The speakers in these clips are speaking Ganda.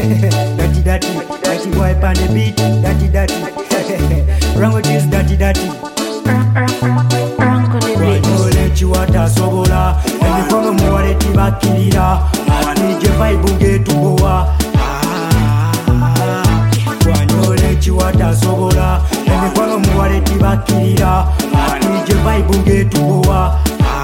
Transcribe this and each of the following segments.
Dirty boy on the beat. Dirty. Language is dirty. Wanyole chiwata sobola emikono muwale tibakirira nije vibe ngetubowa. Wanyole chiwata sobola emikono muwale tibakirira nije vibe ngetubowa.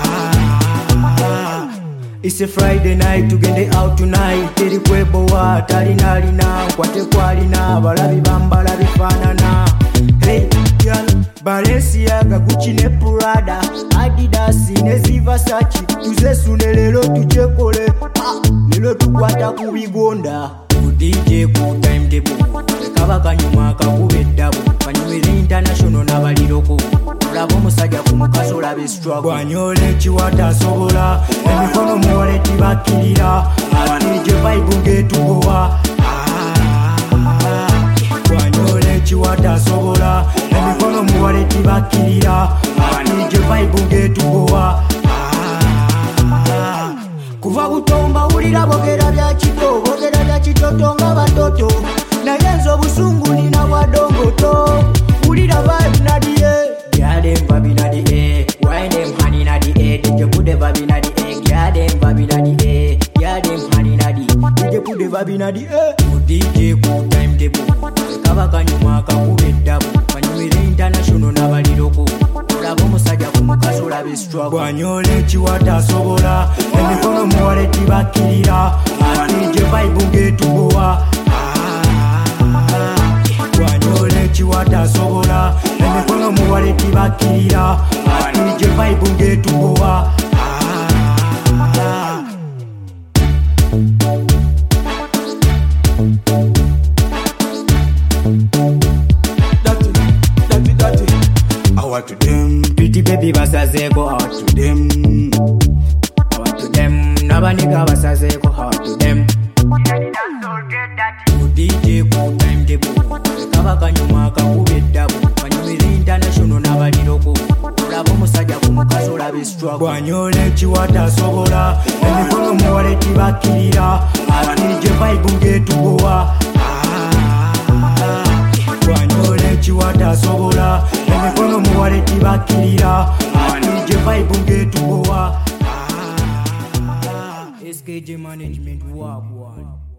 It's a Friday night, tugende out tonight. Teri kwebowa, talina nkwate kwalina balabi bambala bifanana. Hey girl, Balenciaga, Gucci ne Prada, Adidas ne Versace. Tuzesune lero tujekole, lero tukwata kubigonda. DJ ku timetable, kaba kanyuma kakubeddabu. Kanyumira international n'abaliroko. Olaba omusajja ku mukazi olaba struggle. Wanyole chiwata sobola emikono muwale tibakirira nije vibe ngetubowa. Wanyole chiwata sobola emikono muwale tibakirira nije vibe ngetubowa. Kuva butomba ulira bogera bya kitoto nga batoto naye nze obusungu nina bwadongoto. Ulira vibe nadie girl them vibe inna the air, wine them hand inna the air, DJ put the vibe inna the air, girl them vibe inna the air, girl them hand inna the, DJ put the vibe inna the air. DJ ku timetable, kaba kanyuma kakubeddabu, kanyumira international n'abaliroko, olaba omusajja ku mukazi olaba struggle. Wanyole chiwata sobola emikono muwale tibakirira DJ vibe ngetubowa. Wanyole chiwata sobola emikono muwale tibakirira nije vibe ngetubowa. Dirty. I want to them pretty baby basazeko out to them. I want to them nabaniga basazeko out to them. DJ ku timetable, kaba kanyuma kakubeddabu, kanyumira international n'abaliroko, olaba omusajja ku mukazi olaba struggle. Wanyole chiwata sobola emikono muwale tibakirira nije vibe ngetubowa. Wanyole chiwata sobola emikono muwale tibakirira nije vibe ngetubowa. SKJ management wagwan.